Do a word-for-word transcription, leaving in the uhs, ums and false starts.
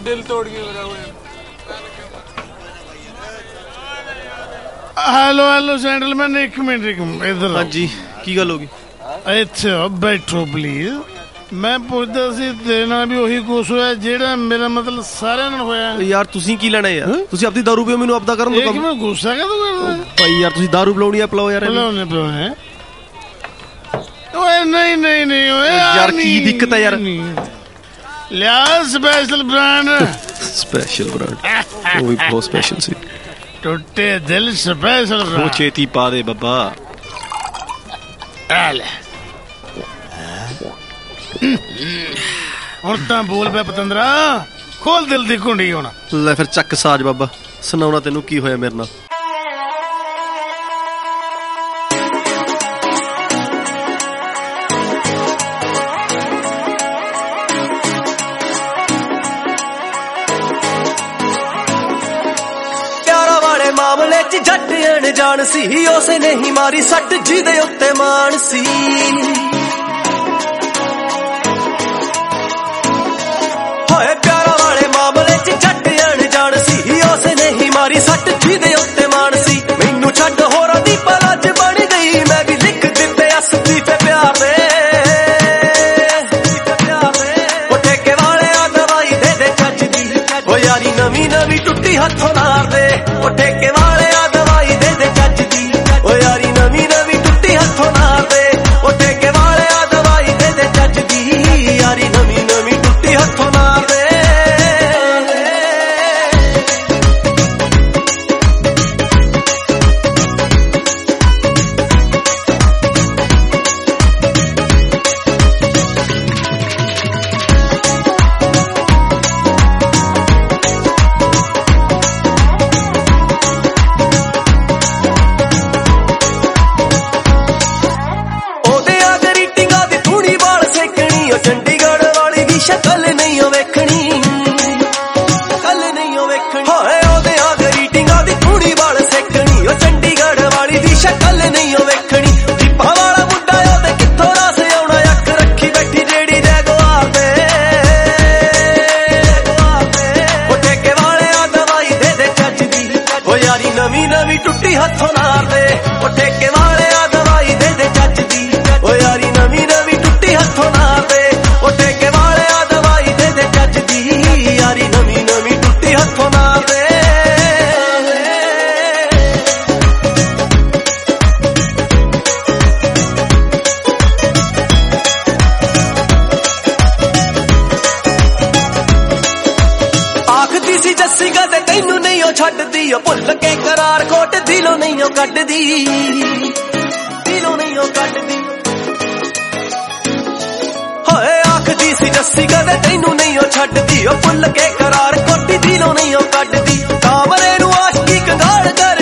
दिल तोड़ के मेरा हुआ। हेलो हेलो जेंटलमैन, एक मिनट एक मिनट इधर। हाँ जी, की गल होगी? ਇੱਥੇ ਬੈਠੋ ਪਲੀਜ਼। ਮੈਂ ਪੁੱਛਦਾ ਸੀ ਤੇਰੇ ਨਾਲ ਵੀ ਉਹੀ ਕੁਛ ਹੋਇਆ ਜਿਹੜਾ ਮੇਰਾ ਮਤਲਬ ਸਾਰਿਆਂ ਨਾਲ ਹੋਇਆ? ਯਾਰ ਤੁਸੀਂ ਕੀ ਲੈਣਾ ਯਾਰ? ਤੁਸੀਂ ਆਪਣੀ ਦਾਰੂ ਪੀਓ, ਮੈਨੂੰ ਆਪਦਾ ਕਰਨ ਦਿਓ। ਮੈਂ ਗੁੱਸਾ ਕਦੋਂ ਕਰਦਾ ਭਾਈ? ਯਾਰ ਤੁਸੀਂ ਦਾਰੂ ਪਿਲਾਉਣੀ ਆ, ਪਿਲਾਓ ਯਾਰ। ਪਿਲਾਉਣੇ ਪਿਲਾਉਣੇ ਓਏ ਨਹੀਂ ਨਹੀਂ ਨਹੀਂ ਓਏ ਯਾਰ ਕੀ ਦਿੱਕਤ ਹੈ ਯਾਰ? ਲਿਆ ਸਪੈਸ਼ਲ ਬ੍ਰਾਂਡ। Special brand? ਉਹ ਵੀ ਬਹੁਤ ਸਪੈਸ਼ਲ ਸੀ। ਟੁੱਟੇ ਦਿਲ ਸਪੈਸ਼ਲ ਬ੍ਰਾਂਡ। ਉਹ ਛੇਤੀ ਪਾ ਦੇ ਬੱਬਾ। ਆ ਲੈ ਹੁਣ ਤਾਂ ਬੋਲ ਪਿਆ ਪਤੰਦਰਾ, ਖੋਲ ਦਿਲ ਦੀ ਕੁੰਡੀ ਹੁਣ। ਲੈ ਫਿਰ ਚੱਕ ਸਾਜ ਬਾਬਾ, ਸੁਣਾਉਣਾ ਤੈਨੂੰ ਕੀ ਹੋਇਆ ਮੇਰੇ ਨਾਲ। ਪਿਆਰਾਂ ਵਾਲੇ ਮਾਮਲੇ ਚ ਜੱਟ ਅਣਜਾਣ ਸੀ, ਉਸੇ ਨੇ ਹੀ ਮਾਰੀ ਸੱਟ ਜਿਹਦੇ ਉੱਤੇ ਮਾਣ ਸੀ। ਮਾਰੀ ਸੱਟ ਜਿਹਦੇ ਉੱਤੇ ਮਾਣ ਸੀ। ਮੈਨੂੰ ਛੱਡ ਹੋਰਾਂ ਦੀ ਪਲਜ ਬਣ ਗਈ, ਮੈਂ ਵੀ ਲਿਖ ਦਿੱਤੇ ਅਸਤੀਫੇ ਪਿਆਰ ਦੇ। ਉਹ ਠੇਕੇ ਵਾਲਿਆਂ ਦਵਾਈ ਦੇ ਦੇ ਚੱਜ ਦੀ, ਉਹ ਯਾਰੀ ਨਵੀਂ ਨਵੀਂ ਟੁੱਟੀ ਹੱਥੋਂ ਨਾਰ ਦੇ। ਉਹ ਠੇਕੇ ਵਾਲਿਆਂ ਦਵਾਈ ਦੇ ਦੇ ਚੱਜ ਦੀ, ਉਹ ਯਾਰੀ ਨਵੀਂ ਨਵੀਂ ਟੁੱਟੀ ਹੱਥੋਂ ਨਾਰ ਦੇ। ਉਹ ਠੇਕੇ ਵਾਲਿਆਂ ਦਵਾਈ ਦੇ ਦੇ ਚੱਜ ਦੀ, ਯਾਰੀ ਨਵੀਂ ਨਵੀਂ ਟੁੱਟੀ ਹੱਥੋਂ ਨਾਰ ਦੇ। ਚੰਡੀਗੜ੍ਹ ਵਾਲੀ ਦੀ ਸ਼ਕਲ ਨਹੀਂ ਓ ਵੇਖਣੀ, ਕੱਲ ਨਹੀਂ ਓ ਵੇਖਣੀ। ਹੋਏ ਉਹਦੇ ਆ ਗਰੀਟਿੰਗਾਂ ਦੀ ਥੋੜੀ ਵਾਲ ਸੇਕਣੀ, ਉਹ ਚੰਡੀਗੜ੍ਹ ਵਾਲੀ ਦੀ ਸ਼ਕਲ ਨਹੀਂ ਓ ਵੇਖਣੀ। ਦੀਪਾ ਵਾਲਾ ਮੁੰਡਾ ਉਹਦੇ ਕਿੱਥੋਂ ਰਸ ਆਉਣਾ, ਅੱਖ ਰੱਖੀ ਬੈਠੀ ਜਿਹੜੀ ਜੈਗੁਆਰ ਦੇ। ਉਹ ਠੇਕੇ ਵਾਲਿਆਂ ਦਵਾਈ ਦੇ ਦੇ ਚੱਜ ਦੀ, ਉਹ ਯਾਰੀ ਨਵੀਂ ਨਵੀਂ ਟੁੱਟੀ ਹੱਥੋਂ ਨਾਰ ਦੇ। ਉਹ ਠੇਕੇ ਵਾਲਿਆਂ ਦਵਾਈ ਦੇ ਦੇ ਚੱਜ ਦੀ, ਉਹ ਯਾਰੀ ਨਵੀਂ ਨਵੀਂ ਟੁੱਟੀ ਹੱਥੋਂ ਨਾਰ ਦੇ। ਉਹ ਠੇਕੇ ਵਾਲਿਆਂ ਦਵਾਈ ਦੇ ਦੇ ਚੱਜ ਦੀ, ਯਾਰੀ ਨਵੀਂ ਨਵੀਂ ਟੁੱਟੀ ਹੱਥੋਂ ਨਾਰ ਦੇ। ਆਖਦੀ ਸੀ ਜੱਸੀ ਕਦੇ ਤੈਨੂੰ ਨਹੀਂ ਉਹ ਛੱਡਦੀ, ਉਹ ਭੁੱਲ ਕੇ ਕਰਾਰ ਕੋਟ ਦਿਲੋਂ ਨਹੀਂ ਉਹ ਕੱਢਦੀ, ਦਿਲੋਂ ਨਹੀਂ ਉਹ ਕੱਢਦੀ। ਆਖਦੀ ਸੀ ਜੱਸੀ ਕਦੇ ਤੈਨੂੰ ਨਹੀਂ ਉਹ ਛੱਡਦੀ, ਉਹ ਭੁੱਲ ਕੇ ਕਰਾਰ ਕੋਟੀ ਦਿਲੋਂ ਨਹੀਂ ਉਹ ਕੱਢਦੀ। ਕਾਮਰੇ ਨੂੰ ਆਸ਼ਕੀ ਕੰਗਾਲ ਕਰ